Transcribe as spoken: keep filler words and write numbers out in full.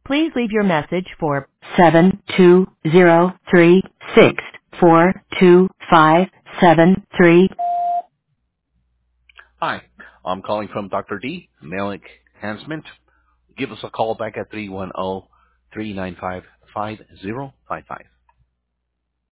Please leave your message for seven two zero three six four two five seven three. Hi, I'm calling from Doctor D, Malik Enhancement. Give us a call back at three one zero, three nine five, five zero five five.